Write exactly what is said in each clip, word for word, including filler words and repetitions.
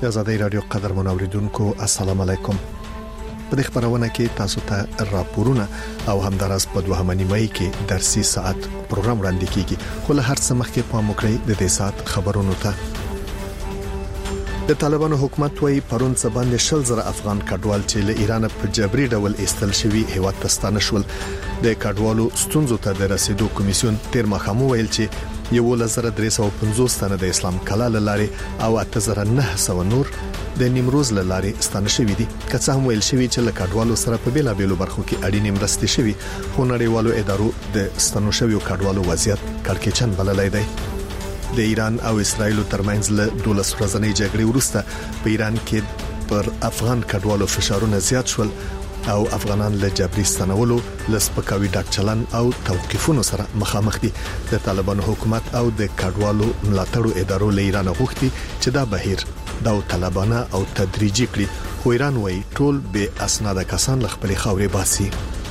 د آزادۍ رادیو قدرمن اوریدونکو السلام علیکم. په دې خبرونه کې تاسو ته راپورونه او همدارس په دوه نیمه کې درسي ساعت پروګرام وړاندې کیږي. خو له هر څه مخکې په موکړی د دې ساعت خبرونو ته. د طالبانو حکومت وايي پرون څه باندې شل زره افغان کډوال چې له ایران په جبري ډول ایستل شوی هیواد ته ستانه شول. د کډوالو ستونزو ته د رسیدو کمیسیون تیر مخامو ویل چې یو لزر درې سوه پنځوس تنه د اسلام کلا لاري او اته زره نه سوه نور د نیمروز لاري ستانه شوی دي. که څه هم ویل شوی چې له کډوالو سره په بیلا بیلو برخو کې اړینې مرستې شوی، خو نړیوالو ادارو د ستانو شویو کډوالو وضعیت کړکېچن بللای دی. د ایران او اسرایل ترمنځ له دولس ورځې جګړې وروسته په ایران کې پر افغان کډوالو فشارونه زیات شول او افغانان له جبري ستنولو لسپکاوي ډاک چلن او توقيفونو سره مخامخ دي. د طالبانو حکومت او د کډوالو ملاتړو ادارو له ایران غوښتي چې دا بهیر دا طالبانه او تدریجي کړي، خو ایران وايي ټول به اسناد کسان له خپل خاورې باسي.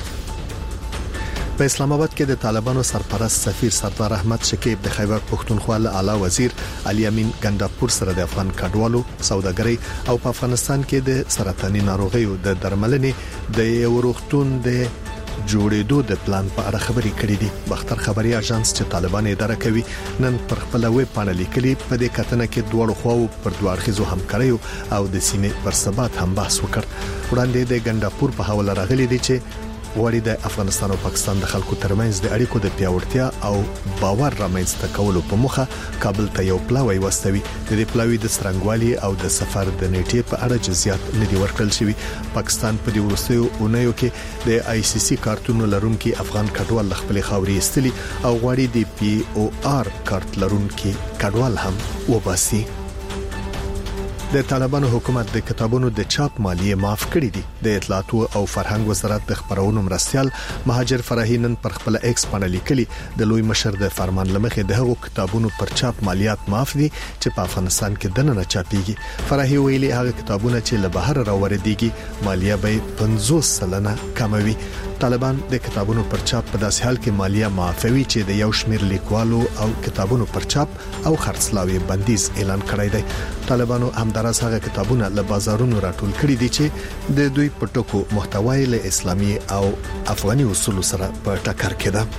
په اسلام آباد کې د طالبانو سرپرست سفیر سردار احمد شکیب د خیبر پختونخوا له اعلی وزیر علي امین ګنداپور سره د افغان کډوالو سوداګرۍ او په افغانستان کې د سرطاني ناروغیو د درملنې د یو روغتون د جوړېدو د پلان په اړه خبرې کړې دي. بختر خبري اژانس چې طالبان اداره کوي نن پر خپل ویب پاڼه لیکلي په دې کتنه کې دوه خواو پر دوه اړخیزو همکاریو او د سیمې پر ثبات هم بحث وکړ. وړاندې د ګنداپور په حواله راغلي دي چې وړي د افغانستان او پاکستان د خلکو ترمنځ د اړیکو د پیاوړتیا او باور رامنځته کولو په موخه کابل ته یو پلاوی واستوي. د دې پلاوی د سترنګوالي او د سفر د نیټې په اړه جزئیات نه دی ورکړل شوی. پاکستان په دې وروستیو اونیو کې د آی سی سی کارتونو لرونکي افغان کډوال خپل خاوري استلي او غواړي د پی او آر کارت لرونکي کډوال هم وباسي. د طالبانو حکومت د کتابونو د چاپ مالیه معاف کړې دي. د اطلاعات او فرهنګ وزارت د خبرونو مرستيال مهاجر فرحي نن پر خپل ایکس باندې لیکلي د لوی مشر د فرمان لمخې د هغو کتابونو پر چاپ مالیات معاف دي چې په افغانستان کې دننه چاپيږي. فرحي ویلي هغه کتابونه چې له بهر راوړديږي مالیه به پنځوس سلنه کموي. طالبان د کتابونو پر چاپ په داسې حال کې مالیه معافوي چې د یو شمیر لیکوالو او کتابونو پر چاپ او خرڅلاوي بندیز اعلان کړی دی. طالبانو همدارس هغه کتابونه له بازارونو راټول کړي دي چې د دوی په ټکو محتوای له اسلامي او افغاني اصول سره په ټکر کې ده.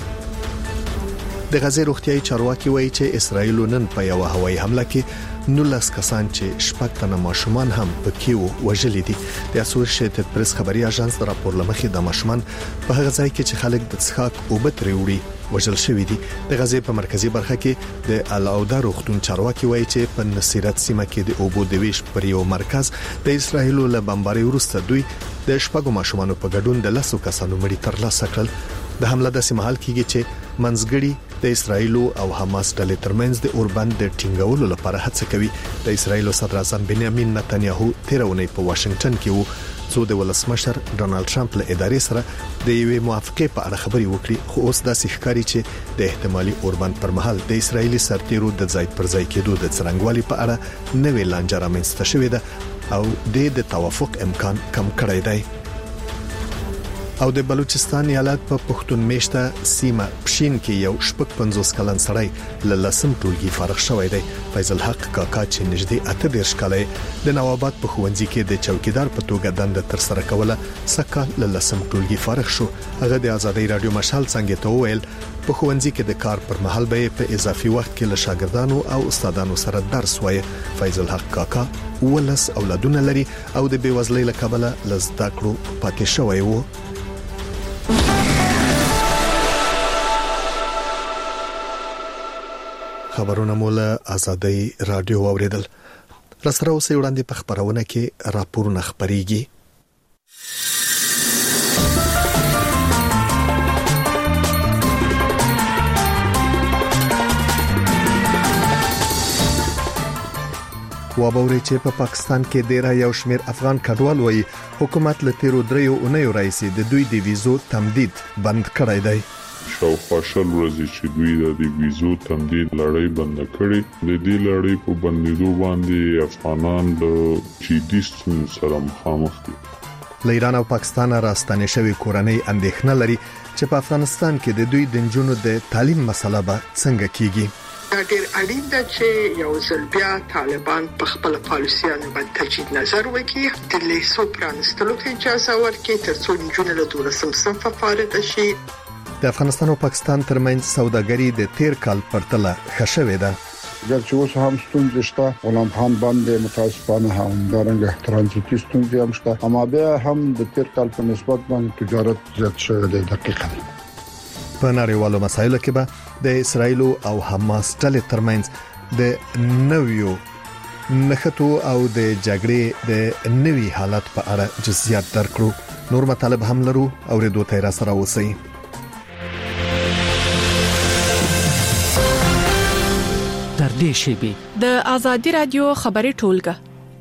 د غزې روغتيایي چارواکي وایي چې اسرایل نن په یو هوایي حمله کې نولس کسان چې شپږ تنه ماشومان هم پکې وژلي دي. د اسوسییټډ پریس خبري اژانس د راپور لمخې د ماشومان په هغه ځای کې چې خلک د څښاک او بتري وړي وژل شوی دي. د غزې په مرکزی برخه کې د الاودا روغتون چارواکي وایي چې په نصیرت سیمه کې د اوبو د ویش پر یو مرکز د اسرایل له بمباري وروسته دوی د شپږو ماشومان په ګډون د لسو کسانو مړي ترلاسه کړل. د حمله د سیمه حل کېږي چې منځګړي د اسرایل او حماس ډلې ترمنځ د اوربند د ټینګولو لپاره هڅه کوي. د اسرایل صدر اعظم بنیامین نتنیاهو تیرونی په واشنگټن کې وو څو د ولسمشر ډونالد ټرمپ له ادارې سره د یوې موافقې په اړه خبري وکړي، خو اوس دا ښکاري چې د احتمالي اوربند پر مهال د اسرایلی سرتیرو د ځای پر ځای کېدو د څرنګوالي په اړه نوې لانجه رامنځته شوې ده او د توافق امکان کم کړی دی. او د بلوچستان ایالت په پښتون میشته سیمه پښین کې یو شپږ پنځوس کلن سړی له لسم ټولګي فارغ شوی دی. فیض الحق کاکا چې نږدې اته دیرش کاله د نواباد په ښوونځي کې د چوکیدار په توګه دنده تر سره کوله سکه له لسم ټولګي فارغ شو. هغه د آزادۍ رادیو مشال څنګه ته وویل په ښوونځي کې د کار پر مهال به په اضافي وخت کې له شاګردانو او استادانو سره درس وایي. فیض الحق کاکا ولس اولادونه لري او د بیوزلۍ له کبله لزده کړو پاتې شوی وو. خبرونه مولا آزادۍ رادیو اوریدل. رسره اوسې وړاندې په خبرونه کې راپورونه خبريږي. وابوري چې په پاکستان کې ډیر یو شمیر افغان کډوال وایي حکومت له تیرو دریو اونیو راځي د دوی د ویزو تمدید بند کړی دی. شاوخوا شل ورځې چې دوی د ویزو تمدید لړۍ بند کړې. د دې لړۍ په بندیدو باندې افغانان د جدي ستونزو سره مخامخ دي. له ایران او پاکستان راستنې شوی کورنۍ اندېښنه لري چې په افغانستان کې د دوی د نجونو د تعلیم مسله به څنګه کیږي. دا ډېر اړین ده چې یو ځل بیا طالبان په خپل پالیسیانو باندې تجدید نظر وکړي، د لیسو پرانستلو ته اجازه ورکړي ترڅو نجونې له دولسم صنف فارغ شي. د افغانستان او پاکستان ترمنځ سوداګري د تیر کال پرتله ښه شوې ده. ګرچې اوس هم ستونزې شته، غلام خان باندې متاسفانه هم دارنګه ترانزیتي ستونزې هم شته، اما بیا هم د تیر کال په نسبت باندې تجارت زیات شوی دی. دقیقاً په نړیوالو مسایلو کې به د اسرایل او حماس ډلې ترمنځ د نویو نښتو او د جګړې د نوي حالت په اړه جزئیات درکړو. نور مطالب هم لرو او ردو ته را سره اوسئ. تر دې شیبې د ازادي رادیو خبري ټولګه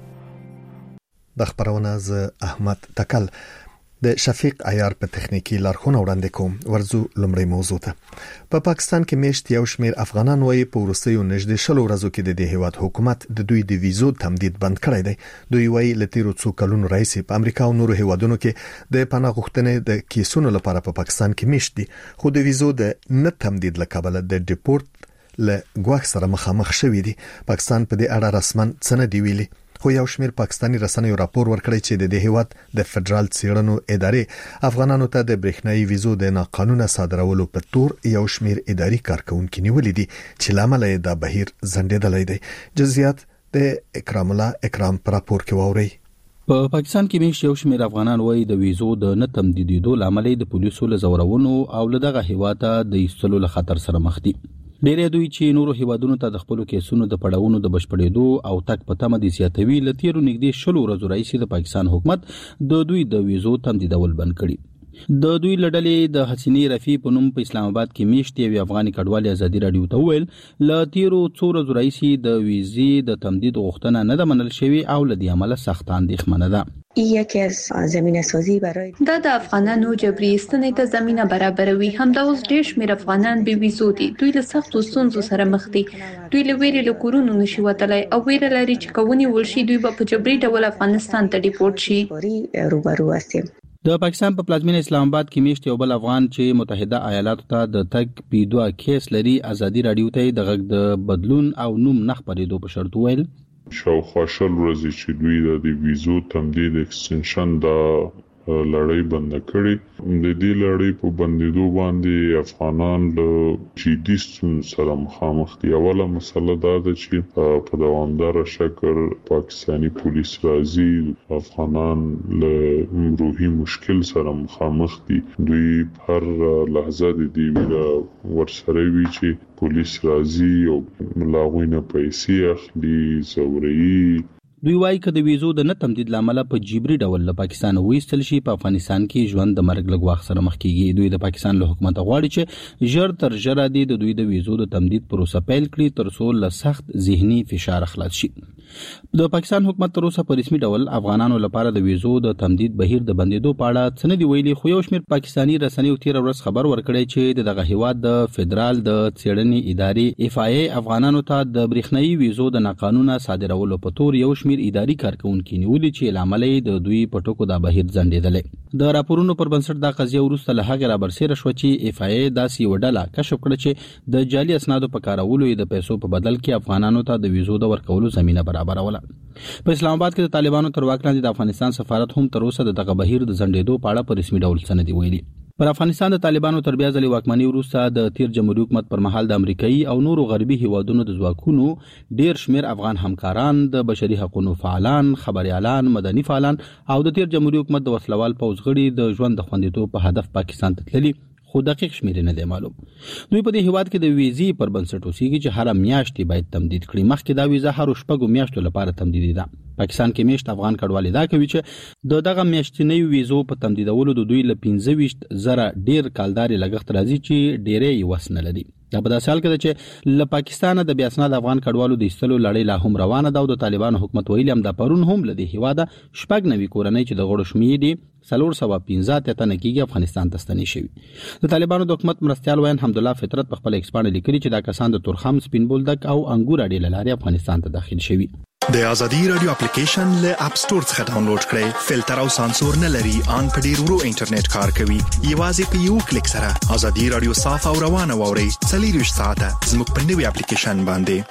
د خبرونه ز احمد تکل د شفیق عیار په تخنیکی لارښوونه وړاندې کوم. ورزو لمړی موضوع ته. په پاکستان کې میشت یو شمیر افغانان وایي په ورسېو نږدې شلو ورځو کې د دې هیواد حکومت د دوی د ویزو تمدید بند کړی دی. دوی وایي لتیرو څو کلونو راځي په امریکا او نورو هیوادونو کې د پناه غوښتنې د کیسونو لپاره په پاکستان کې میشت دي، خو د ویزو د نه تمدید لکبل د ډیپورت له ګواښ سره مخامخ شوې دي. پاکستان په دې اړه رسمن څه نه دی ویلي، خو یو شمیر پاکستانی رسنیو راپور ورکړی چې د دې هیواد د فدرال څېړنو ادارې افغانانو ته د برېښنايي ویزو د ناقانونه صادرولو په تور یو شمیر اداري کارکونکو نیولې دي چې لامل یې د بهیر زندېدلې دی. جزئیات د اکرام الله اکرام پر راپور کې ووري. په پاکستان کې مېش یو شمیر افغانان وایي د ویزو د نه تمدیدېدو لامل د پولیسو له زورونو او له دغه هیواده د ایستلو له خطر سره مخ دي. ډېر دوی چې نورو هیوادونو ته د خپل کیسونو د پړاوونو د بشپړېدو او تک په تمه دي زیاتوي. لتیرو نږدې شلو ورځو راځي د پاکستان حکومت د دوی د ویزو تمدیدول بند کړي. د دوی لړلې د حسینی رفیع په نوم په اسلام آباد کې میشت یو افغاني کډوال ازادي رادیو ته ویل لتیرو څو ورځو راځي د ویزې د تمدید غوښتنه نه ده منل شوی او لدی عمله سخت اندېښمنه ده. یکی از زمینه سازی برای دا د افغانانو جبري استنې ته زمينه برابروي. همدا اوس ډېر شمېر افغانان بې ویزو دي. دوی له سختو ستونزو سره مخ دي. دوی له ویرې له کورونو نشي وتلی او ویره لري چې کوونی ولشي دوی به په جبري ډول افغانستان ته ډیپورت شي. روبرو هستیم. د پاکستان په پلازمینه اسلام آباد کې میشت یو بل افغان چې متحده ایالاتو ته د تګ پیډوا کیس لري ازادي رادیو ته د غږ د بدلون او نوم نه خبرېدو په شرط ویل شاوخوا شل ورځې چې دوی د ویزو تمدید اکستنشن دا لړۍ بند کړي. د دې لړۍ په بندیدو باندې افغانان له جدي ستونزو سره مخامخ دي. اوله مسله دا ده چې په دوامدار شکل پاکستانی پولیس راځي افغانان له روحي مشکل سره مخامخ دي. دوی هر لحظه د دې ویره ورسره وی چې پولیس راځي او لاغوینه پیسې اخلي زوري. دوی وایي چې د ویزو د نه تمدید لامل په جبري ډول له پاکستان وېستل شي په افغانستان کې ژوند د مرګ له ګواښ سره مخ کیږي. دوی د پاکستان له حکومت غواړي چې ژر تر ژره د دوی د ویزو د تمدید پروسه پیل کړي ترڅو له سخت ذهني فشار خلاص شي. د پاکستان حکومت تر اوسه په رسمي ډول افغانانو لپاره د ویزو د تمدید بهیر د بندیدو په اړه څه نه دی ویلي، خو یو شمېر پاکستانی رسنیو تیر ورځ خبر ورکړی چې دغه هیواد د فدرال د څېړنې ادارې اف آی ای افغانانو ته د برېښنايي ویزو د ناقانونه صادرولو په تور یو شمېر اداري کارکونکو نیولي چې لامل یې د دوی په ټکو د بهیر ځنډېدلې. د راپورونو پر بنسټ دا قضیه وروسته له هغه رابرسېره شو چې اف آی ای داسې یو ډله کشف کړه چې د جعلي اسنادو په کارولو د پیسو په بدل کې افغانانو ته د ویزو د ورکولو زمينه برابروله. په اسلام آباد کې د طالبانو تر واک لاندې د افغانستان سفارت هم تر اوسه د دغه بهیر د ځنډېدو په اړه په رسمي ډول څه نه دی ویلي. پر افغانستان د طالبانو تر بیا ځلې واکمنۍ وروسته د تیر جمهوریت حکومت پر مهال د امریکایي او نورو غربي هیوادونو د ځواکونو ډیر شمیر افغان همکاران د بشري حقوقو فعالان، خبريالان، مدني فعالان او د تیر جمهوریت حکومت د وسلوال پوځ غړي د ژوند د خوندیتوب په هدف پاکستان ته تللي، خو دقیق شمیر نه دی معلوم. دوی په دې هیواد کې د ویزې پر بنسټ اوسېږي چې هر میاشت باید تمدید کړي. مخکې دا ویزه هر شپږو میاشتو لپاره تمدید ده. پاکستان کې میشت افغان کډوال دا کوي چې د دغه میاشتنۍ ویزو په تمدیدولو د دوی له پنځه ویشت زره ډیر کالداري لګښت راځي چې ډیرې یې وس نه لري. دا په داسې حال کې ده چې له پاکستانه د بیا اسناد افغان کډوالو د ایستلو لړۍ لا هم روانه ده او د طالبانو حکومت ویلي هم د پرون هم له دې هیواده شپږ نوي کورنۍ چې د غړو شمیر دي سلور سوا پنځه ته تنه کېږي افغانستان ته ستنې شوي. د طالبانو د حکومت مرستيال وین حمدالله فطرت په خپل ایکسپانډ لیکلي چې دا کسان د تورخم سپین بولدک او انګور اډې لاري افغانستان ته داخل شوي. د ازادي رادیو اپلیکیشن له اپ سٹور څخه ډاونلوډ کړئ. فلټر او سانسور نه لري، ان په ډیر ورو انټرنیټ کار کوي. یوازې په یو کلیک سره ازادي رادیو صاف او روانه واوري. څلور ساعته زموږ په نوي اپلیکیشن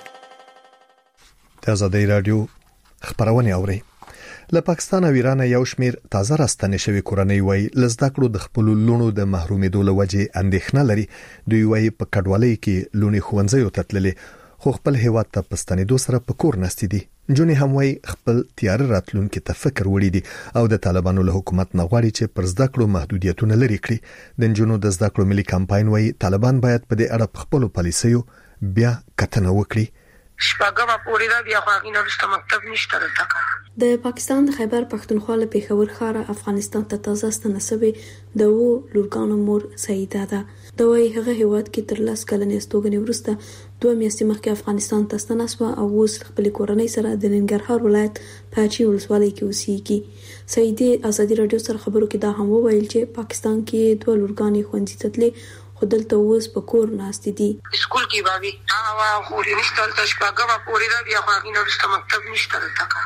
باندې. د ازادي رادیو خبرونه اوري. له پاکستان او ایران یو شمیر تازه راستنې شوی کورنۍ وای لزدا کړو د خپل لونو د محرومېدو لوجه اندېښنه لري. دوی وای په کډوالۍ کې لونی خوندزیو تتللې خو خپل هیواد ته پستنېدو سره په کور نستې دي. جونی هم وای خپل تیار راتلونکو ته فکر وړي دي او د طالبانو له حکومت نه غواړي چې پر زده کړو محدودیتونه لري کړي. د جنونو د زده کړو ملي کمپاین وای طالبان باید په دې اړه خپل پالیسیو بیا کتنه وکړي. شپږمه پورې دا بیا خو غوښنه رسته مکتب نشته دلته. د پاکستان د خیبر پښتونخوا له پیښور ښار افغانستان ته تازه ستنسبه د وو لورګانو مور سیده ده. د وای هغه هیواد کې تر لاس کلنې استوګنې ورسته دوه میاشتې مخکې افغانستان ته ستنسوه او اوس خپل کورنۍ سره د ننګرهار ولایت پاچی ولسوالۍ کې اوسېږي. سیده ازادي رادیو سره خبرو کې دا هم وویل چې پاکستان کې دوه لورګانې خوندې تتلې خو دلته اوس په کور ناست دي. سکول کې بابي هغه خوري نشته تل شپږمه پورې دا بیا خو غوښنه رسته مکتب نشته دلته.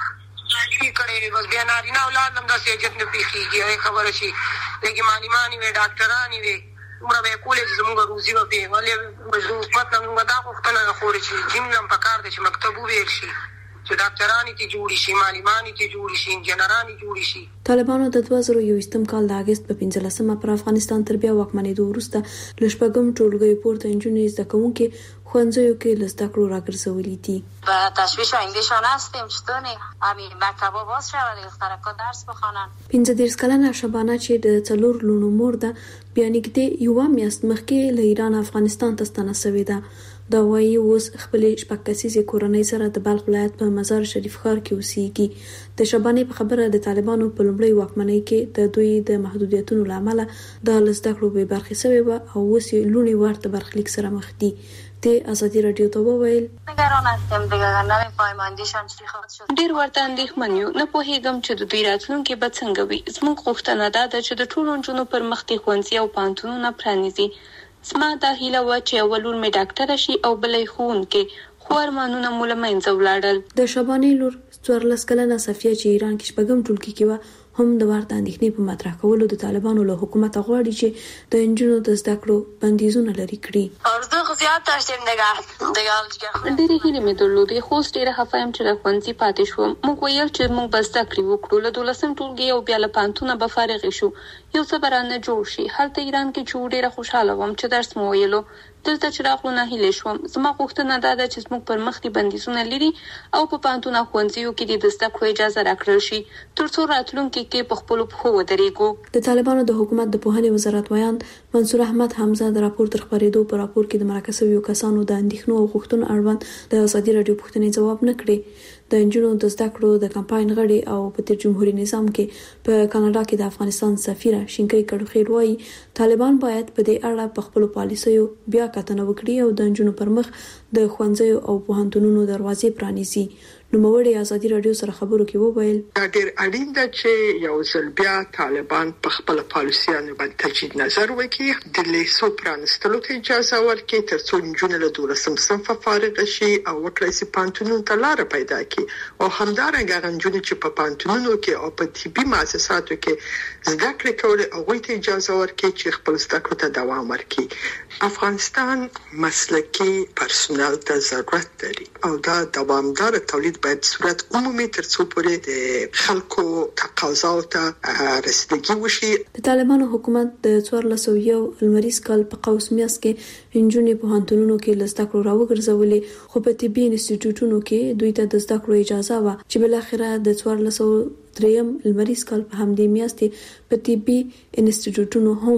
کی کړي بس بیا نارینه اولاد هم د سیاجت نه پیخيږي خبره شي لکه معلمانی وي ډاکټرانی وي عمره به کولې زموږ روزي به په ولې حکومت نه موږ دا وختونه خوري چې جیم نم پکار دي چې مکتب وویل شي چې ډاکټرانی ته جوړی شي معلمانی ته جوړی شي انجنیرانی جوړی شي. طالبانو د دوه زره یوولسم کال د اگست په پنځلسمه پر افغانستان تر بیا واکمنېدو وروسته لشپږم ټولګي پورته انجنیری زده کوونکې خوانځيو کې لسته کړو راګرځولې دي. و تشویش اندیشانه هستیم چطوری همین مکتبا باز شود دخترکا درس بخوانن. پنځه دیرش کلنه شبانه چې د څلور لونو مور ده بیا نږدې یو میاشت مخکې له ایران افغانستان ته ستنسوي ده. دا وایي اوس خپل شپږ کسیزه کورنۍ سره د بلخ ولایت په مزار شریف ښار کې اوسېږي. د شبانې په خبره د طالبانو په لومړی واکمنۍ کې د دوی د محدودیتونو لامل د لزده کړو به برخې سوي و او اوس لونی ورته برخلیک سره مخ دي. د ازادي رادیو ته وویل نگران هستم دیگه نمی پایماندیشان چی خواهد شد. ډیر ورته اندېښمن یو نه پوهیږم چې د دوی راتلونکي به څنګه وي. زموږ غوښتنه ده چې د ټولو نجونو پر مخ د ښوونځي او پوهنتونونه پرانیزي. زما دا هیله و چې اولور مې ډاکټر شي او بلې ښوونکې خو ارمانونه مو له منځه ولاړل. د شبانې لور څوارلس کلنه صفیه چې ایران کې شپږم ټولګي کې و هم د ورته اندېښنې په مطرح کولو د طالبانو له حکومت غواړي چې د انجونو د زده کړو بندیزونه لري کړي. ارزو زیات داشتیم دیگه دیگه ډېرې هیلې مې درلودې خو اوس ډېره خفه یم چې له ښوونځي پاتې شوم. موږ ویل چې موږ به زده کړې وکړو له دولسم ټولګي او بیا له پوهنتونه به فارغ شو یو څه به رانه جوړ شي. هلته ایران کې چې ډېره خوشحاله وم چې درس مو ویلو. دلته چې راغلو ناهیلې شوم. زما غوښتنه دا ده چې زموږ پر مخ دې بندیزونه لري او په پوهنتون او ښوونځیو کې د زده کړو اجازه راکړل شي تر څو راتلونکي کې په خپلو پښو ودرېږو. د طالبانو د حکومت د پوهنې وزارت ویان منصور احمد حمزه د راپور تر خبرېدو په راپور کې د مرکه شویو کسانو د اندېښنو او غوښتنو اړوند د ازادي رادیو پوښتنې ځواب نه کړي. د انجونو د زده کړو د کمپاین غړي او په تیر جمهوریت نظام کې په کاناډا کې د افغانستان سفیره شینکۍ کډوخیر وایي طالبان باید په دې اړه په خپل پالیسیو بیا کتنه وکړي او د انجونو پر مخ د ښوونځیو او پوهنتونونو دروازې پرانیزي. نوموړي ازادي رادیو سره خبرو کې وویل دا ډېر اړین ده چې یو ځل بیا طالبان په خپل پالیسیانو باندې تجدید نظر وکړي د لیسو پرانستلو ته اجازه ورکړي ترڅو نجونې له دولسم صنف فارغ شي او وکړي چې پوهنتونونو ته لار پیدا کړي او همدارنګه نجونې چې په پوهنتونونو کې او په طبي مؤسساتو کې زده کړې کوي هغوی ته اجازه ورکړي چې خپل زده کړو ته دوام ورکړي. افغانستان مسلکي پرسونل ته ضرورت لري او دا دوامدار تولید باید صورت عمومي ترڅو پورې د خلکو تقاضاو ته رسیدګي وشي. د طالبانو حکومت د څوارلس سوه یو لمریز کال په قوس میاشت کې انجونې پوهنتونونو کې لزده کړو راوګرځولې خو په طبي انسټیټیوټونو کې دوی ته د زده کړو اجازه و چې بل اخره د څوارلس سوه دریم لمریز کال په همدې میاشت په طبي انسټیټیوټونو هم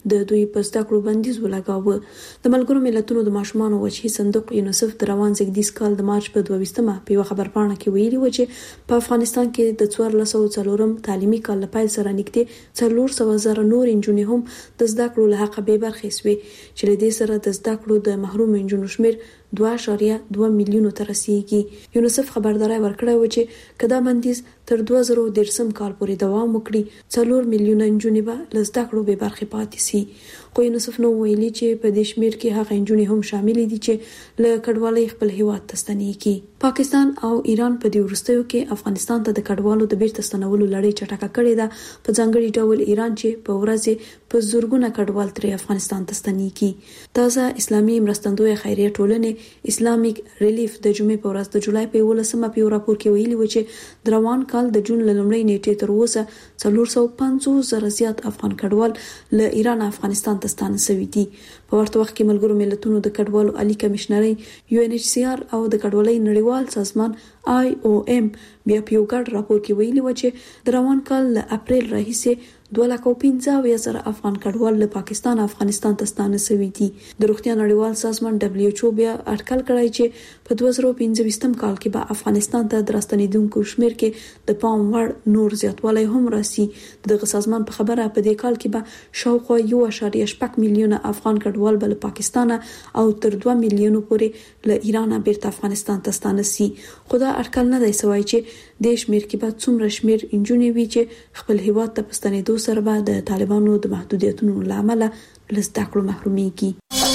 د دوی په زده کړو بندیز ولګاوه. د ملګرو ملتونو د ماشومانو وجهي صندوق یونیسف د روان زیږدیز کال د مارچ په دوه ویشتمه په یو خبرپاڼه کې ویلي و چې په افغانستان کې د څوارلس سوه څلورم تعلیمي کال له پیل سره نږدې څلور سوه زره نور نجونې هم د زده کړو له حقه بې برخې شوې چې له دې سره د زده کړو د محروم نجونو شمېر دوه اعشاریه دوه میلیونو ته رسیږي. یونیسف خبرداري ورکړه و چې کدا بندیز تر دوه زره دیرشم کال پورې دوام وکړي څلور میلیونه نجونې به له زده کړو بې برخې پاتې شي. خو یونیسف نو ویلي چې په دې شمېر کې هغه نجونې هم شامل دي چې له کډوالۍ خپل هیواد ته ستنېږي. پاکستان او ایران په دې وروستیو کې افغانستان ته د کډوالو د بیرته ستنولو لړۍ چټکه کړې ده. په ځانګړي ډول ایران چې په ورځ په زورګونه کډوال ترې افغانستان ته ستنېږي. تازه اسلامي مرستندویه خیریه ټولنې اسلامیک ریلیف د جمعې په ورځ د جولای په یولسمه په یو راپور کې ویلي و چې د روان کال د جون له لومړۍ نیټې تر اوسه څلور سوه پنځوس زره زیات افغان کډوال له ایران افغانستان ته ستانه شوي دي. په ورته وخت کې ملګرو ملتونو د کډوالو عالی کمشنري یو ان ایچ سی آر او د کډوالۍ نړیوال سازمان آی او ایم بیا په یو ګډ راپور کې ویلي و چې د روان کال له اپریل راهیسې دوه لکه پنځه اویا زره افغان کډوال له پاکستان افغانستان ته ستانه شوي دي. د روغتیا نړیوال سازمان دبلیو ایچ او بیا اټکل کړی چې په دوه زره پنځه ویشتم کال کې به افغانستان ته د راستنېدونکو شمېر کې د پام وړ نور زیاتوالی هم راسي. دغه سازمان په خبره په دې کال کې به شاوخوا یو اعشاریه شپږ میلیونه افغان کډوال به له پاکستان او تر دوه میلیونو پورې له ایران بیرته افغانستان ته ستانه شي. خو دا اټکل نه دی سوی چې د شمېر کې به څومره شمېر نجونې وي چې خپل هیواد ته په ستنېدو سره به د طالبانو د محدودیتونو له امله له زده کړو محرومیږي.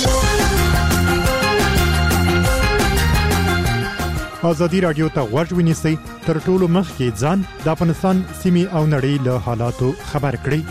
ازادي راډیو ته غوږ ونیسئ تر ټولو مخکې ځان د افغانستان سیمې او نړۍ له حالاتو خبر کړئ.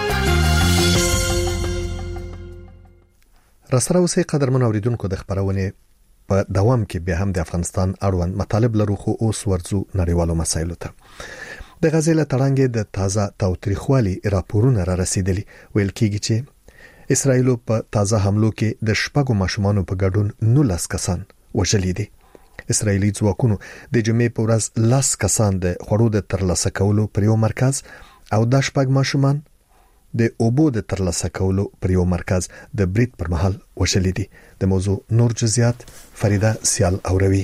راسره اوسئ قدرمن اوریدونکو د خبرونه په دوام کې به هم د افغانستان اړوند مطالب لرو خو اوس ورځو نړیوالو مسایلو ته. د غزې له تړانګې د تازه تاوتریخوالي راپورونه را رسیدلي. ویل کېږي چې اسرائیل په تازه حملو کې د شپږو ماشومانو په ګډون نولس کسان وژلي دي. اسرائیلي ځواکونو د جمعې په ورځ لس کسان د خوړو د ترلاسه کولو پر یو مرکز او د شپږ ماشومان د اوبو د ترلاسه کولو پر یو مرکز د برید پر مهال وژلي دي. د موضوع نور جزئیات فریده سیال اوروي.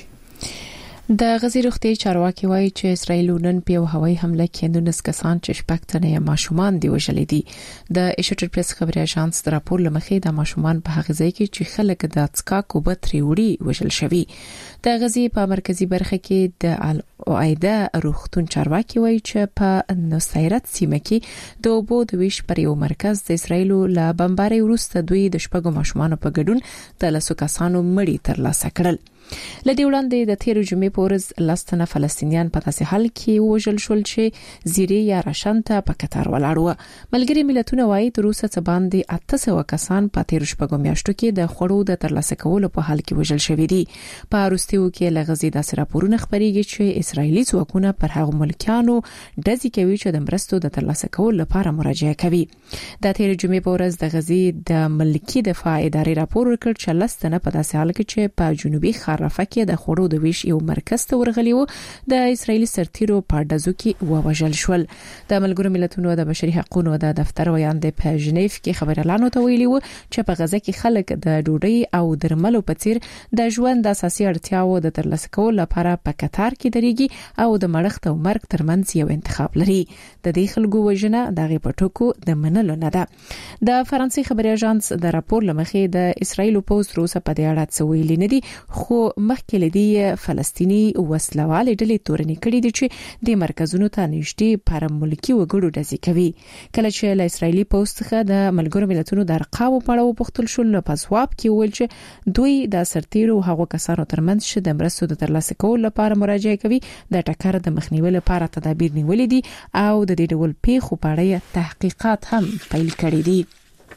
د غزې روغتي چارواکي وایي چې اسرائیل نن په هوایي حمله کې نولس کسان چې شپږ تنه ماشومان دی وژلي دي. د ایشوټر پریس خبري اژانس د راپور لمخې د ماشومان په هغه ځای کې چې خلک د څکا کوبتري وړي وژل شوی. د غزې په مرکزی برخه کې د العاده روغتون چارواکي وایي چې په نصیرت سیمه کې د اوبو د ویش پر یو مرکز د اسرائیل له بمبارۍ وروسته دوی د شپږو ماشومان په ګډون د لسو کسانو مړي ترلاسه کړل. لدی وړاندې د تیر جمعې په ورځ لستنه فلسطینیان په داسې حال کې وژل شول چې زیری یا راشنته په قطر ولاړ و. ملګری ملتونه وایي تر اوسه څه باندې اته سوه کسان په تیر شپږو میاشتو کې د خوړو د ترلاسه کولو په حال کې وژل شوي دي. په وروستیو کې له غزې داسې راپورونه خبرېږي چې اسرایلی ځواکونه پر هغو ملکیانو ډزې کوي چې د مرستو د ترلاسه کولو لپاره مراجعه کوي. د تیر جمعې په ورځ د غزې د ملکی دفاع ادارې راپور ورکړ چې لستنه په داسې حال کې چې په جنوبي رفح کې د خوړو د ویش یو مرکز ته ورغلی و د اسرایلی سرتیرو په ډزو کې ووژل شول. د ملګرو ملتونو د بشري حقوقو د دفتر ویاند په ژنیف کې خبريالانو ته ویلي و چې په غزه کې خلک د ډوډۍ او درملو په څیر د ژوند د اساسي اړتیاو د ترلاسه کولو لپاره په قطار کې درېږي او د مړښت او مرګ ترمنځ یو انتخاب لري. د دې خلکو وژنه دغه پټوکو د منلو نه ده. د فرانسې خبري اژانس د راپور لمخې د اسرایل پوز روسه په دې اړه څه ویلي نه دي خو مخکې لدی فلسطینی وسلوال ډلې تورنې کړې دي چې د مرکزونو ته نږدې پر ملکی وګړو ډزې کوي. کله چې له اسرایلی پوز څخه د ملګرو ملتونو د ارقامو په اړه وپوښتل شول نو په ځواب کې ویل چې دوی د سرتیرو هغو کسانو ترمنځ چې د مرستو د ترلاسه کولو لپاره مراجعه کوي د ټکر د مخنیوي لپاره تدابیر نیولې دي او د دې ډول پیښو په اړه تحقیقات هم پیل کړي دي.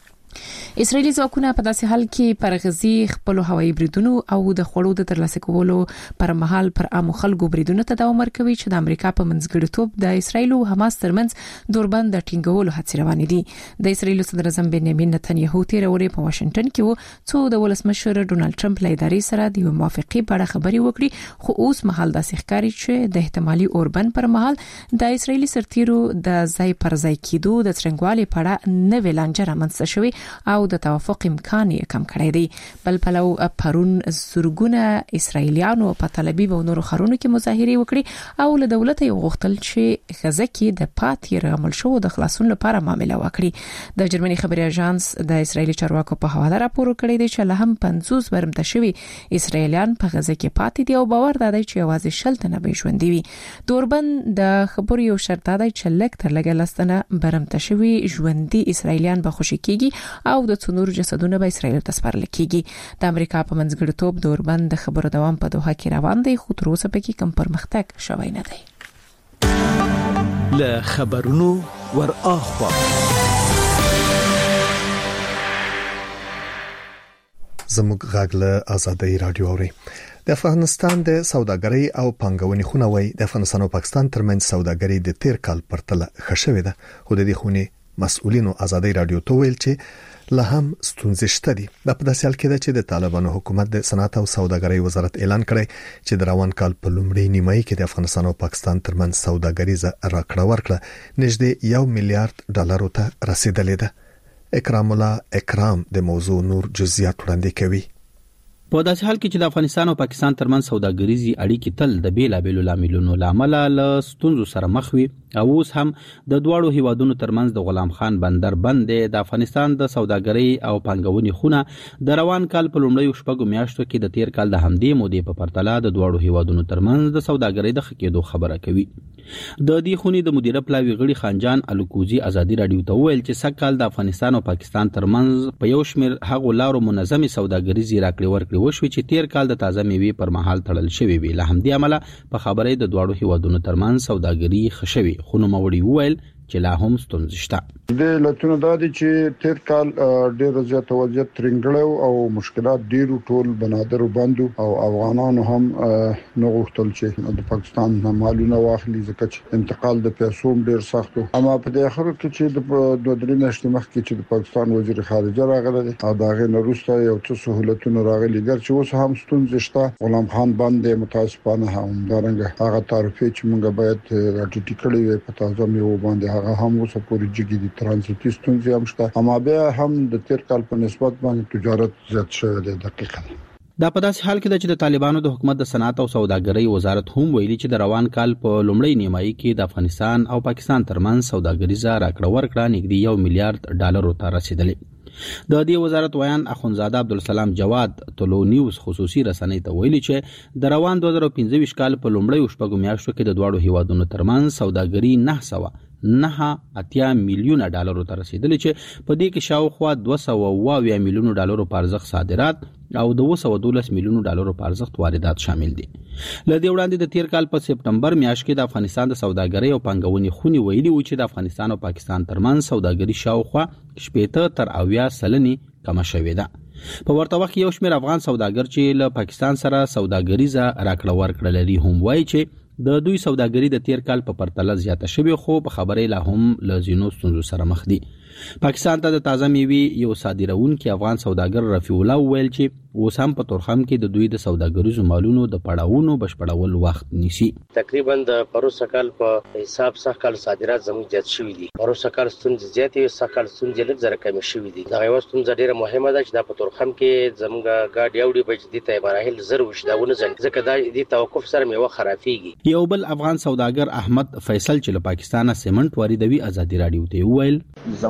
اسرایلی ځواکونه په داسې حال کې پر غزې خپل هوایي بریدونو او د خوړو د ترلاسه کولو پر مهال پر عام خلکو بریدونو ته دوام ورکوي چې د امریکا په منځګړیتوب د اسرایل او حماس ترمنځ دوربند د ټینګولو هڅې روانې دي. د اسرایل صدر اعظم بنیامین نتنیاهو تیر اورې په واشنگټن کې و څو د ولسمشر ډونالد ټرمپ له ادارې سره د موافقې په اړه خبري وکړي خو اوس مهال د ښکاری چې د احتمالي اوربند پر مهال د اسرایلی سرتیرو د ځای پر ځای کېدو د څرنګوالي په اړه نوې لانجه رامنځته شوې کړي او د توافق امکان یې کم کړی دی. بل پلو پرون زورګونه اسرایلیانو په تل ابیب او نورو ښارونو کې مظاهره وکړي او له دولت یې غوښتل چې غزه کې د پاتې رغمل شو د خلاصون لپاره معامله وکړي. د جرمني خبري اژانس د اسرایلی چارواکو په حواله راپور کړی دی چې له هم پنځوس برمته شوي اسرایلیان په غزه کې پاتې دي او باور دی چې یوازې شل تنه به ژوندي وي. دوربند د خبرو یو شرط دی چې لږ تر لږه لستنه برمته شوي ژوندي اسرایلیان به خوشي کیږي او د څونور جسدونه به اسرایل ته سپارل کیږي. د امریکا په منځګړیتوب دوربند د خبرو دوام په دوحه کې روان دی خو تر اوسه پکې کم پرمختګ شوی نه دی. له خبرونو ور اخوا زموږ غږ له آزادۍ رادیو اوري. د افغانستان د سوداګرۍ او پانګونې خونه وای د افغانستان او پاکستان ترمنځ سوداګرۍ د تیر کال پرتله ښه شوې ده. خو د دې خونې مسؤلینو آزادۍ رادیو ته ویل چې له هم ستونزې شته دي. د په داسې حال کې ده چې د طالبانو حکومت د صنعت او سوداګرۍ وزارت اعلان کړی چې د روان کال په لومړۍ نیمایي کې د افغانستان او پاکستان ترمنځ سوداګریزه راکړه ورکړه نږدې یو میلیارډ ډالرو ته رسیدلې ده. اکرام الله اکرام د موضوع نور جزئیات وړاندې کوي. په داسې حال کې چې د افغانستان او پاکستان ترمنځ سوداګریزي اړیکې تل د بیلابېلو لاملونو لامل له ستونزو سره مخ وي او اوس هم د دواړو هیوادونو ترمنځ د غلام خان بندر بند د افغانستان د سوداګرۍ او پانګونې خونه د روان کال په لومړیو شپږو میاشتو کې د تیر کال د همدې مودې په پرتله د دواړو هیوادونو ترمنځ د سوداګرۍ د ښه کېدو خبره کوي. د دې خونې د مدیره پلاوي غړي خانجان الکوزي ازادي رادیو ته ویل چې سږ کال د افغانستان او پاکستان ترمنځ په یو شمېر هغو لارو منظمې سوداګریزي راکړې ورکړې وشوي چې تیر کال د تازه میوې پر مهال تړل شوی وي. له همدې امله په خبرې د دواړو هیوادونو ترمنځ سوداګري ښه شوې خو نوموړي وویل چې لا هم ستونزې شته. د لټونو د دې چې تیر کال ډېر زیات وضعیت ترنګړو او مشکلات ډېر ټول بنادر بندو او افغانانو هم نو غوښتل چې د پاکستان نه مالونه واخلي ځکه چې انتقال د پیسو ډېر سخت و. اما په دې اخر کې چې د دوه درې میاشتې مخکې چې د پاکستان وزیر خارجه راغلی او دا غي نورسته یو څه سہولتونه راغلي ګر چې اوس هم ستونزې شته. غلام خان باندې متاسفانه هم دارنګه هغه تعرفې چې موږ باید راټیټ کړی وي په تازه میوه باندې هغه هم اوس پورې جګی دي ترانزیتي ستونزې هم شته. اما بیا هم د تیر کال په نسبت باندې تجارت زیات شوی دی. دقیقاً دا په داسې حال کې چې د طالبانو د حکومت د صنعت او سوداګرۍ وزارت هم ویلي چې د روان کال په لومړۍ نیمایي کې د افغانستان او پاکستان ترمنځ سوداګریزه راکړه ورکړه نږدې یو میلیارډ ډالرو ته رسیدلې. د دې وزارت ویان اخونزاده عبدالسلام جواد تلو نیوز خصوصي رسنۍ ته ویلي چې د روان دوه زره پنځه ویشت کال په لومړۍ شپږو میاشتو کې د دواړو هیوادونو ترمنځ سوداګري نه سوه نه اتیا میلیونه ډالرو ته رسیدلې چې په دې کې شاوخوا دوه سوه اویا میلیونه ډالرو په ارزښت صادرات او د دوه سوه دولس میلیونه ډالرو په ارزښت واردات شامل دي. له دې وړاندې د تیر کال په سپټمبر میاشت کې د افغانستان د سوداګرۍ او پانګونې خونې ویلي و چې د افغانستان او پاکستان ترمنځ سوداګري شاوخوا شپږ تر اویا سلنې کم شوې ده. په ورته وخت یو شمېر افغان سوداګر چې له پاکستان سره سوداګریزه راکړه ورکړه لري هم وایي چې د دوی سوداګري د تیر کال په پرتله زیاته شوې خو په خبرې لا هم له ځینو ستونزو سره مخ دي. پاکستان ته د تازه میوې یو صادرونکي افغان سوداګر رفیع الله ویل چې اوس هم په تورخم کې د دوی د سوداګریزو مالونو د پړاوونو بشپړول وخت نیسي. تقریبا د پروسه کال په حساب سخت کال صادرات زموږ زیات شوي دي. پروسه کال ستونزې زیاتې سخت کال ستونزې لږ زره کم شوي دي. دا یو ستونزه ډیره مهمه ده چې د په تورخم کې زموږ ګاډي اوړي به دي ته مراحل زر وشداونه ځکه دا د توقف سره میوه خرافيږي. یو بل افغان سوداګر احمد فیصل چې له پاکستانه سیمنټ واردوي آزادي رادیو ته ویل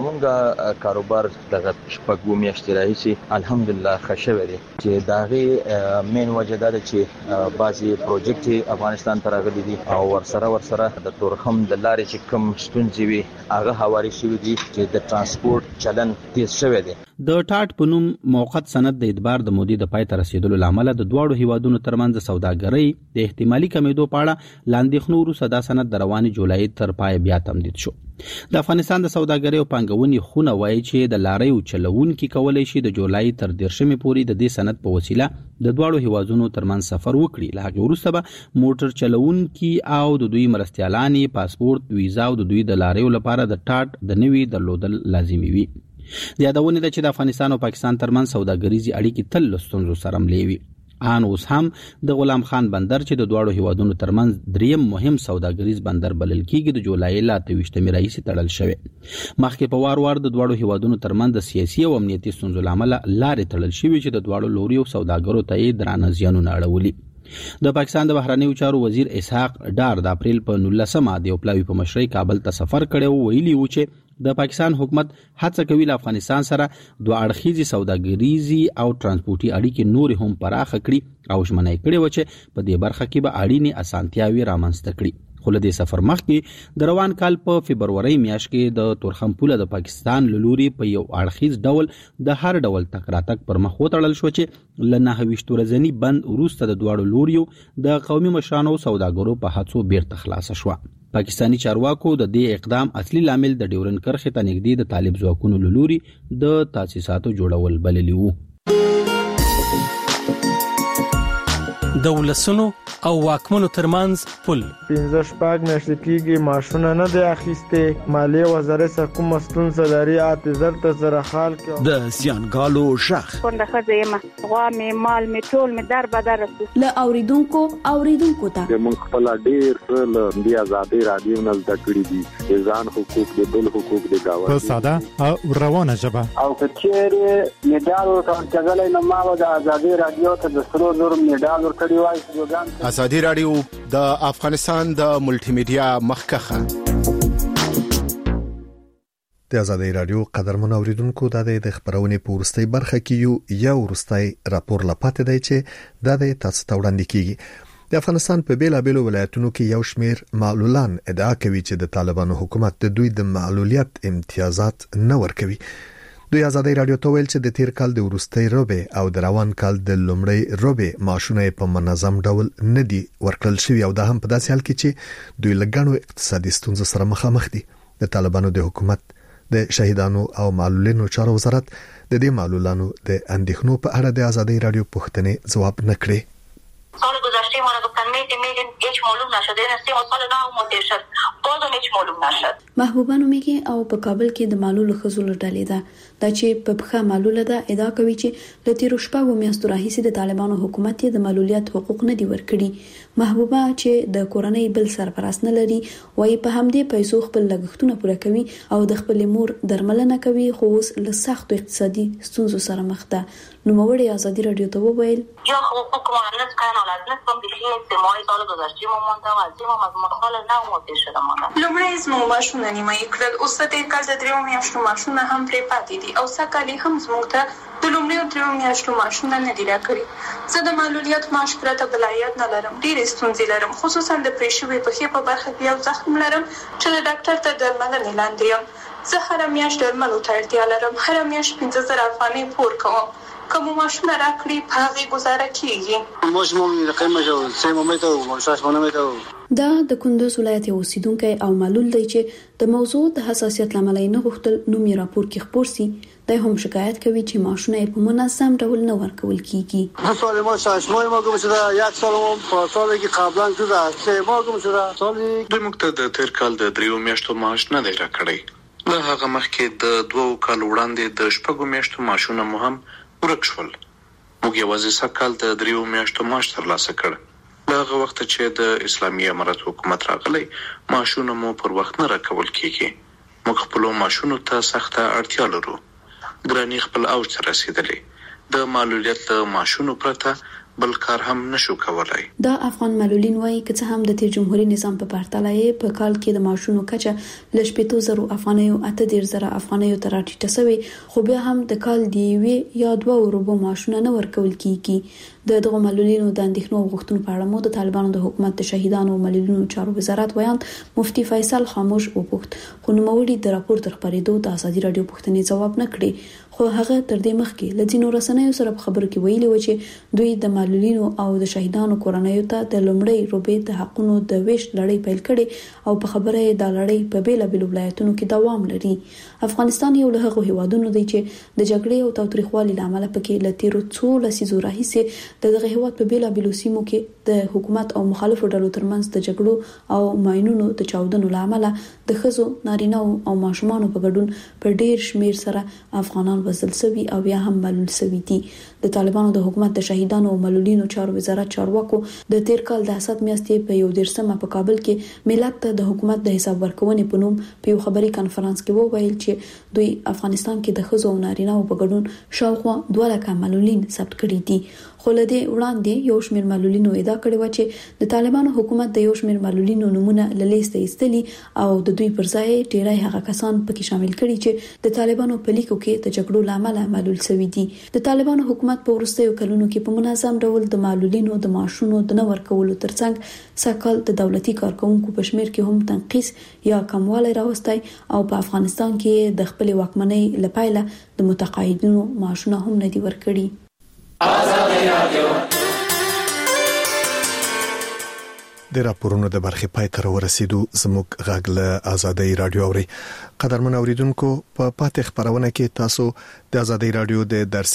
زمونږ کاروبار دغه شپږو میاشتې راهیسي الحمدلله ښه شوی دی چې داغه مین وجه دا ده چې بعضي پروجیکټ افغانستان ته راغلي دي او ورسره ورسره د تورخم د لارې چې کوم ستونزې وي هغه هواري شوی دي چې د ترانسپورت چلن تیز شوی دی. د ټاټ په نوم موقت سند د اعتبار د مودې د پای ته رسیدلو لامل د دواړو هیوادونو ترمنځ سوداګرۍ د احتمالي کمیدو په اړه لاندېخنو وروسته دا سند د رواني جولای تر پای بیا تمدید شو. د افغانستان د سوداګرۍ او پانګونې خونه وایي چې د لاریو چلوونکي کولای شي د جولای تر دیرشمې پورې د دې سند په وسیله د دواړو هیوادونو ترمنځ سفر وکړي. له هغې وروسته به موټر چلوونکي او د دوی مرستیالانې پاسپورت ویزا او د دوی د لاریو لپاره د ټاټ د نوي درلودل لازمي وي. د یادونې ده چې د افغانستان او پاکستان ترمنځ سوداګریزي اړیکې تل له ستونزو سره ملې وي. ان اوس هم د غلام خان بندر چې د دواړو هیوادونو ترمنځ دریم مهم سوداګریز بندر بلل کیږي د جولای لا تويشتمې رئیس تړل شوی. مخکې په وار وار د دواړو هیوادونو ترمنځ د سیاسي او امنیتي ستونزو لامل لارې تړل شوی چې د دواړو لوري او سوداګرو ته یې درانه زیانونه اړولي. د پاکستان د بهرنیو چارو وزیر اسحاق ډار د اپریل په نولسمه د پلاوی په مشرۍ کابل ته سفر کړی و. ویلي و چې د پاکستان حکومت هڅه کوي له افغانستان سره دوه اړخیزي سوداګریزي او ترانسپورتي اړیکې نور هم پراخ کړي او ژمنه کړې و چې په دې برخه کې به اړینې اسانتیاوي رامنځته کړي. خو له دې سفر مخکې د روان کال په فبروري میاشت کې د تورخم پوله د پاکستان لوري په یو اړخیز ډول د هر ډول تکراتک پر مخ وتړل شو چې ل نهه ویشت ورځنی بند وروسته د دواړو لوریو د قومي مشرانو سوداګرو په هڅو بیرته خلاص شو. پاکستانی چارواکو د دې اقدام اصلي لامل د ډیورن کرښې ته نږدې د طالب ځواکونو لوري د تاسیساتو جوړول بللی وو. د ولسونو او واکمنو ترمنځ پل پنځه شپږ میاشتې کېږي معاشونه نه دی اخیستې. مالیې وزارت څخه کومه ستونزه لري اته زر ته زره خال کې د زیانګالو شخ څنګه ښځه یم غوا مې مال مې ټول مې در بدر له اوریدونکو اوریدونکو ته موږ خپل ډیر څه له دې آزادۍ رادیو نه زده کړي دي. ځان حقوق د بل حقوق د گاونډي په ساده او روانه ژبه او کچېره میډال ورکړل نه ما د آزادۍ رادیو ته د سرو زر میډال ورکړی وای. ازادي رادیو د افغانستان د ملټي میډیا مخکخه د ازادي رادیو قدرمن اوریدونکو د د خبرونې په ورستۍ برخه کې یو یو ورستۍ راپور لپاره دی چې د تاسو ته وړاندې کیږي. د افغانستان په بیلابېلو ولایتونو کې یو شمېر معلولان ادعا کوي چې د طالبانو حکومت د دوی د معلولیت امتیازات نه ورکوي. دوی ازادي رادیو ته ویل چې د تیر کال د ورستۍ روبه او د روان کال د لومړی روبه ماشونه په منظم ډول نه دي ورکړل شوی او د هم په داسې حال کې چې دوی لګانو اقتصادي ستونزو سره مخامخ دي. د طالبانو د حکومت د شهیدانو او معلولینو چارو وزارت د دې معلولانو د اندېښنو په اړه د ازادي رادیو پوښتنې ځواب نه کړي. سال گذشته ما رو گفتن میدیم میدیم هیچ معلوم نشد. این سه سال نه مدیر شد بازم هیچ معلوم نشد. محبوبه نومیږي او په کابل کې د معلول خزول ډلې ده دا چې په بخښه معلوله ده ادعا کوي چې د تیر شپږو میاشتو راهیسې د طالبانو حکومت د معلولیت حقوق نه دی ورکړي. محبوبه چې د کورنۍ بل سرپرست نه لري وایي په همدې پیسو خپل لګښتونه پوره کوي او د خپل مور درملنه کوي خو اوس له سخت اقتصادي ستونزو سره مخ ده. نو موړي ازادي رادیو ته وویل یا حقوق مؤنث کان اولاد نسبت به سه ماه سال گذشته ما مونده و از ما از مخال نه مدیر شده مونده. لومړی زموږ ماشونه نیمایي کړل اوس د دې کال د دریو میاشتو ماشونه هم پرې پاتې دي او سکالي هم زموږ ته د لومړیو دریو میاشتو ماشونه نه دي راکړي. زه د معلولیت معاش پرته بلایت نه لرم. ډېرې ستونزې لرم خصوصا د پرېښوي پښې په برخه کې یو زخم لرم چې د ډاکټر ته درملنې لاندې یم. زه هره میاشت درملو ته اړتیا لرم. هره میاشت پنځه زره افغانۍ پور کوم. کوم ماشونه راکړي په هغه گزاره کیږي. مجموعي قیمت او سه ممته او شاش مونته دا د کندوز ولایت اوسیدونکو او معلول دی چې د موضوع د حساسیت لامل نه غوښتل نو می راپور کې خبر سي. د هم شکایت کوي چې ماشونه په منظم ډول نه ورکول کیږي. سال ما شاش ماه ما کوم شده یک سال ما په سال کې قبلا شده سه ما کوم شده سال د مقتد تیر کال د دریو میاشتو معاش نه دی راکړی. له هغه مخکې د دوو کال وړاندې د شپږو میاشتو معاشونه مو هم ورک شول. موږ یوازې سکهال د دریو میاشتو معاش ترلاسه کړ. له هغه وخت چې د اسلامي امارت حکومت راغلی معاشونه مو پر وخت نه راکول کیږي. موږ خپل معاشونو ته سخته اړتیا لرو. ګرانی خپل اوج ته رسیدلی. د معلولیت له معاشونو پرته بل کار هم نشو کولای. دا افغان معلولین وایي چې هم د تیر جمهوریت نظام په پرتله په کال کې د معاشونو کچه ل شپږ زره افغانۍ او اته ډیر زره افغانۍ تر راټیټه شوی خو بیا هم د کال دی وی یا دوه روبو معاشونه نه ورکول کیږي. د دغه معلولینو د اندېښنو غوښتنو په اړه مو د طالبانو د حکومت د شهیدانو او معلولینو چارو وزارت ویاند مفتي فیصل خاموش وپوښت خو نو موړي د راپور تر خبرېدو د ازادي رادیو پوښتنې جواب نه کړي. خو هغه تر دې مخکې لدینو رسنیو سره په خبرو کې ویلي و چې دوی د معلولینو او د شهیدانو کورنیو ته د لومړی روبې د حقونو د ویش لړۍ پیل کړي او په خبره د لړۍ په بیل بیل ولایتونو کې دوام لري. افغانستان یو له هغو هیوادونو دی چې د جګړې او تاوتریخوالي لامل پکې لتیرو څو لسیزو راهیسې د دغه هیواد په بیلا بیلوسیمو کې د حکومت او مخالفو ډلو ترمنځ د جګړو او ماینونو د چاودنو لامل د خزو نارینه او ماشومان په ګډون په ډیر شمیر سره افغانان وزل سوي او یا هم ملول سوي دي. د طالبانو د حکومت د شهیدانو او ملولینو چارو وزارت چارواکو د تیر کال د اسد میاشتې په یو دیرشمه په کابل کې ملت ته د حکومت د حساب ورکونې په نوم په یو خبري کانفرنس کې وویل چې دوی افغانستان کې د خزو او نارینه او په ګډون شاوخوا دوه لک ملولین ثبت کړي دي. خو له دې وړاندې یو شمېر ملولینو ادعا کړې و چې د طالبانو حکومت د یو شمېر ملولینو نمونه له لیسته ایستلي او د دوی پر ځای ډیری هغه کسان پکې شامل کړي چې د طالبانو په لیکو کې د جګړو لامل ملول شوي دي. د طالبانو حکومت په وروستیو کلونو کې په منظم ډول د ملولینو د معاشونو د نور کولو ترڅنګ سکهال د دولتي کارکونکو په شمیر کې هم تنقیص یا کموالی راوستی او په افغانستان کې د خپل واکمنۍ لپاره د متقاعدینو معاشونه هم ندي ورکړي. آزادی رادیو د راپورونو د برخې پای تر ورسېدو زموږ غږ له آزادی رادیو اوري. قدرمن اوریدونکو په پاتې خبرونه کې تاسو د آزادی رادیو د درس